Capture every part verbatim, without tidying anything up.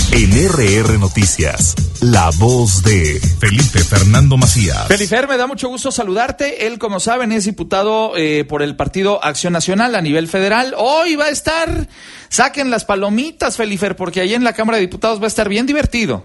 En R R Noticias, la voz de Felipe Fernando Macías. Felifer, me da mucho gusto saludarte. Él, como saben, es diputado eh, por el Partido Acción Nacional a nivel federal. Hoy va a estar, saquen las palomitas, Felifer, porque ahí en la Cámara de Diputados va a estar bien divertido.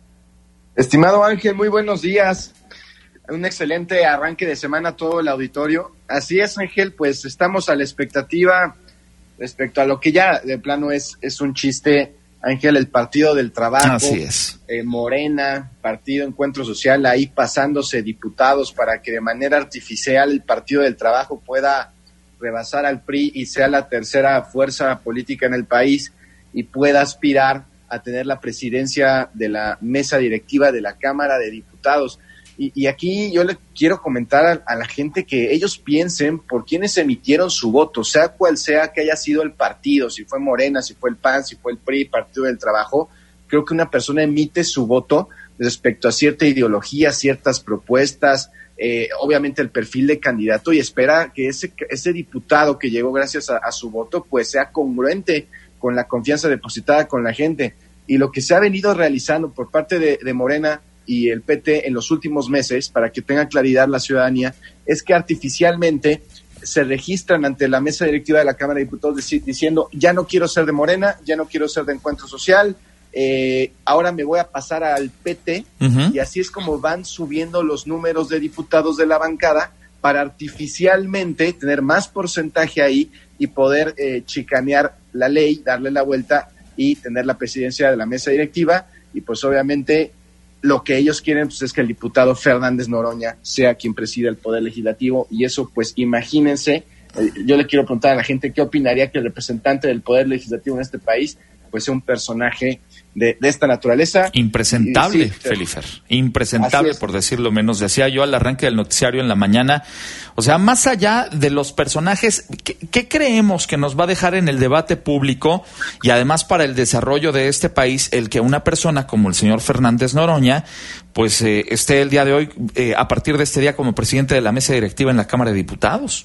Estimado Ángel, muy buenos días. Un excelente arranque de semana a todo el auditorio. Así es, Ángel, pues estamos a la expectativa respecto a lo que ya de plano es, es un chiste, Ángel, el Partido del Trabajo. Así es. Eh, Morena, Partido Encuentro Social, ahí pasándose diputados para que de manera artificial el Partido del Trabajo pueda rebasar al P R I y sea la tercera fuerza política en el país y pueda aspirar a tener la presidencia de la mesa directiva de la Cámara de Diputados. Y, y aquí yo le quiero comentar a, a la gente que ellos piensen por quienes emitieron su voto, sea cual sea que haya sido el partido, si fue Morena, si fue el P A N, si fue el P R I, Partido del Trabajo. Creo que una persona emite su voto respecto a cierta ideología, ciertas propuestas, eh, obviamente el perfil de candidato, y espera que ese, ese diputado que llegó gracias a, a su voto pues sea congruente con la confianza depositada con la gente. Y lo que se ha venido realizando por parte de, de Morena y el P T en los últimos meses, para que tenga claridad la ciudadanía, es que artificialmente se registran ante la mesa directiva de la Cámara de Diputados deci- diciendo, ya no quiero ser de Morena, ya no quiero ser de Encuentro Social, eh, ahora me voy a pasar al P T, uh-huh. Y así es como van subiendo los números de diputados de la bancada para artificialmente tener más porcentaje ahí y poder eh, chicanear la ley, darle la vuelta y tener la presidencia de la mesa directiva. Y pues obviamente lo que ellos quieren pues, es que el diputado Fernández Noroña sea quien presida el Poder Legislativo, y eso pues imagínense, eh, yo le quiero preguntar a la gente qué opinaría que el representante del Poder Legislativo en este país pues sea un personaje de, de esta naturaleza. Impresentable, sí, Felifer, impresentable por decirlo menos. Decía yo al arranque del noticiario en la mañana, o sea, más allá de los personajes, ¿qué, qué creemos que nos va a dejar en el debate público y además para el desarrollo de este país el que una persona como el señor Fernández Noroña pues eh, esté el día de hoy, eh, a partir de este día, como presidente de la mesa directiva en la Cámara de Diputados?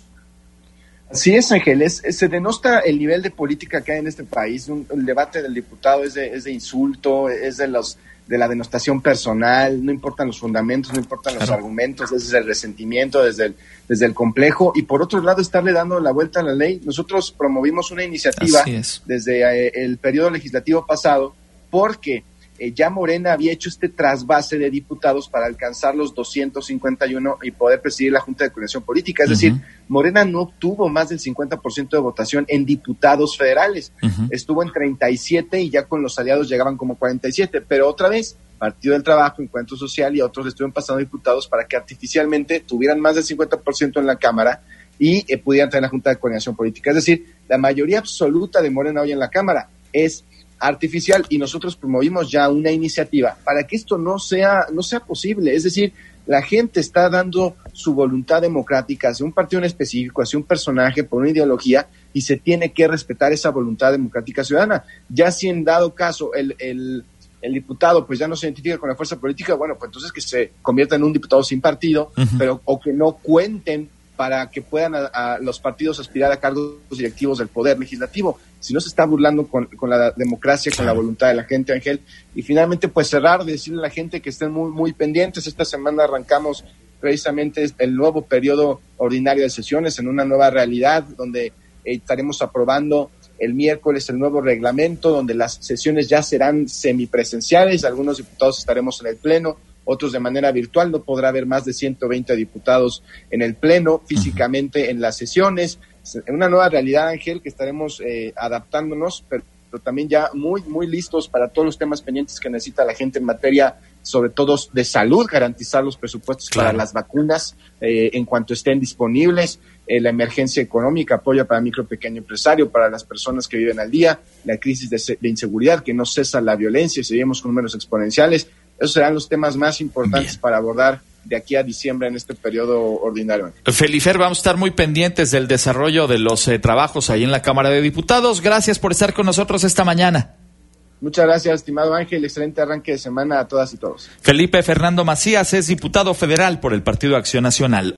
Así es, Ángel, es, es, se denosta el nivel de política que hay en este país. Un, el debate del diputado es de, es de insulto, es de los de la denostación personal, no importan los fundamentos, no importan los claro. argumentos, es desde el resentimiento, desde el, desde el complejo, y por otro lado estarle dando la vuelta a la ley. Nosotros promovimos una iniciativa desde eh, el periodo legislativo pasado, porque eh, ya Morena había hecho este trasvase de diputados para alcanzar los doscientos cincuenta y uno y poder presidir la Junta de Coordinación Política. Es uh-huh. decir, Morena no obtuvo más del cincuenta por ciento de votación en diputados federales. Uh-huh. Estuvo en treinta y siete y ya con los aliados llegaban como cuarenta y siete. Pero otra vez, Partido del Trabajo, Encuentro Social y otros estuvieron pasando diputados para que artificialmente tuvieran más del cincuenta por ciento en la Cámara y eh, pudieran tener la Junta de Coordinación Política. Es decir, la mayoría absoluta de Morena hoy en la Cámara es artificial, y nosotros promovimos ya una iniciativa para que esto no sea, no sea posible. Es decir, la gente está dando su voluntad democrática hacia un partido en específico, hacia un personaje, por una ideología, y se tiene que respetar esa voluntad democrática ciudadana. Ya si en dado caso el, el, el diputado pues ya no se identifica con la fuerza política, bueno, pues entonces que se convierta en un diputado sin partido, uh-huh. pero o que no cuenten para que puedan a, a los partidos aspirar a cargos directivos del Poder Legislativo. Si no, se está burlando con, con la democracia, claro. con la voluntad de la gente, Ángel. Y finalmente, pues cerrar, decirle a la gente que estén muy, muy pendientes. Esta semana arrancamos precisamente el nuevo periodo ordinario de sesiones en una nueva realidad, donde eh, estaremos aprobando el miércoles el nuevo reglamento, donde las sesiones ya serán semipresenciales. Algunos diputados estaremos en el pleno, otros de manera virtual. No podrá haber más de ciento veinte diputados en el pleno, físicamente en las sesiones. En una nueva realidad, Ángel, que estaremos eh, adaptándonos, pero, pero también ya muy, muy listos para todos los temas pendientes que necesita la gente en materia, sobre todo de salud, garantizar los presupuestos claro. para las vacunas eh, en cuanto estén disponibles, eh, la emergencia económica, apoyo para micro pequeño empresario, para las personas que viven al día, la crisis de, de inseguridad, que no cesa la violencia y seguimos con números exponenciales. Esos serán los temas más importantes Bien. para abordar de aquí a diciembre en este periodo ordinario. Felifer, vamos a estar muy pendientes del desarrollo de los eh, trabajos ahí en la Cámara de Diputados. Gracias por estar con nosotros esta mañana. Muchas gracias, estimado Ángel. Excelente arranque de semana a todas y todos. Felipe Fernando Macías es diputado federal por el Partido Acción Nacional.